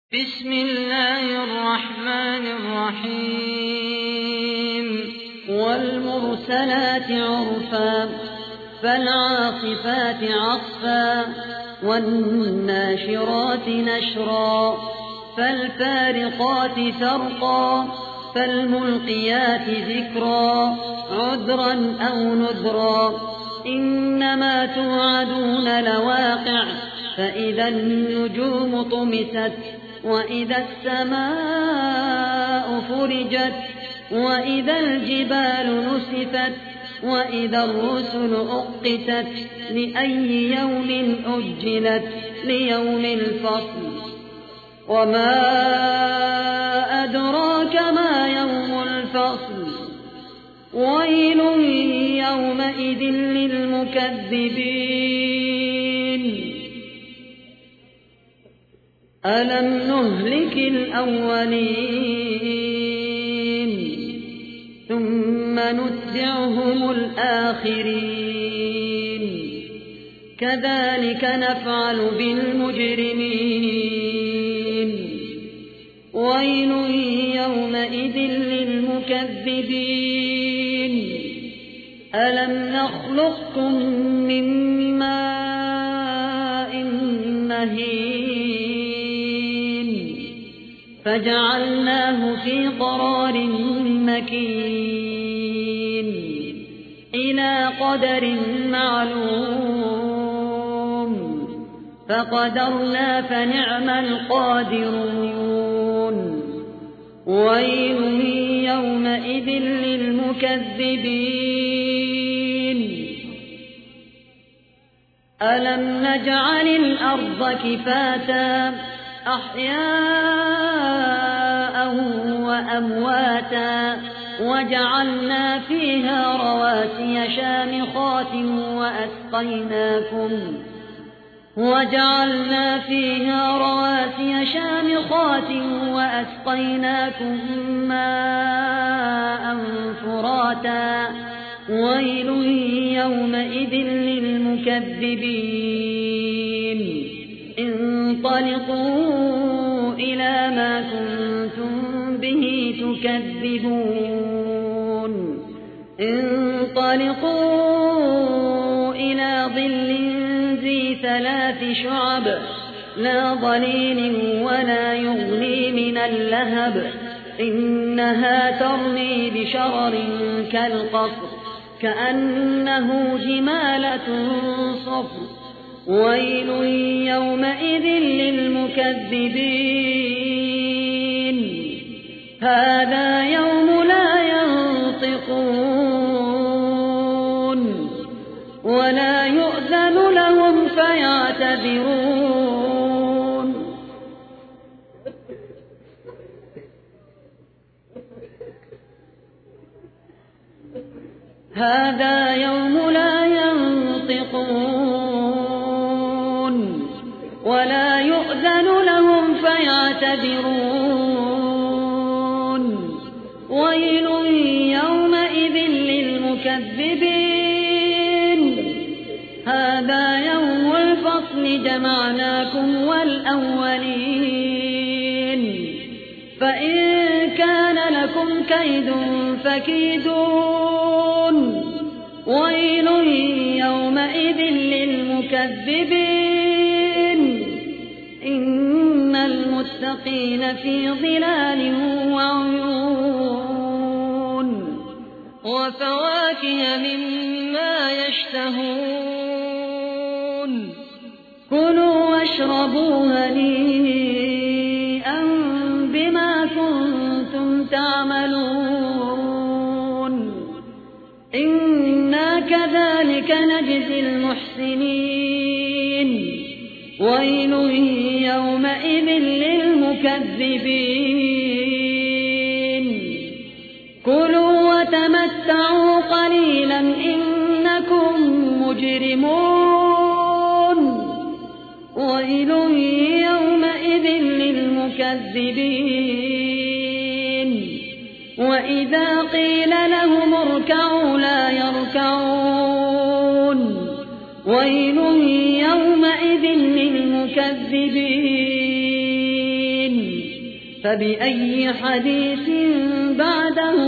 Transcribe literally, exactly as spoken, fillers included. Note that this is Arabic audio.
بسم الله الرحمن الرحيم والمرسلات عرفا فالعاصفات عصفا والناشرات نشرا فالفارقات فرقا فالملقيات ذكرا عذرا أو نذرا إنما توعدون لواقع فإذا النجوم طمست وإذا السماء فرجت وإذا الجبال نسفت وإذا الرسل أقتت لأي يوم أجلت ليوم الفصل وما أدراك ما يوم الفصل ويل يومئذ للمكذبين ألم نهلك الأولين ثم نتبعهم الآخرين كذلك نفعل بالمجرمين ويل يومئذ للمكذبين ألم نخلقكم من ماء مهين فجعلناه في قرار مكين إلى قدر معلوم فقدرنا فنعم القادرون ويل يومئذ للمكذبين ألم نجعل الأرض كفاتا أحياء وأمواتا وجعلنا فيها رواسي شامخات وأسقيناكم وجعلنا فيها رواسي شامخات وأسقيناكم ماء فراتا ويل يومئذ للمكذبين انطلقوا إلى ما كنتم به تكذبون انطلقوا إلى ظل ذي ثلاث شعب لا ظليل ولا يغني من اللهب إنها ترمي بشرر كالقصر كأنه جمالة صفر ويل يومئذ للمكذبين هذا يوم لا ينطقون ولا يؤذن لهم فيعتذرون هذا يوم لا ينطقون ولا يؤذن لهم فيعتذرون ويل يومئذ للمكذبين هذا يوم الفصل جمعناكم والأولين فإن كان لكم كيد فكيدون ويل يومئذ للمكذبين إن المتقين في ظلال وعيون وفواكه مما يشتهون كلوا واشربوا هنيئا بما كنتم تعملون إنا كذلك نجزي المحسنين ويل يومئذ للمكذبين كلوا وتمتعوا قليلا إنكم مجرمون ويل يومئذ للمكذبين وإذا قيل لهم اركعوا لا يركعون ويل يومئذ للمكذبين فبأي حديث بعده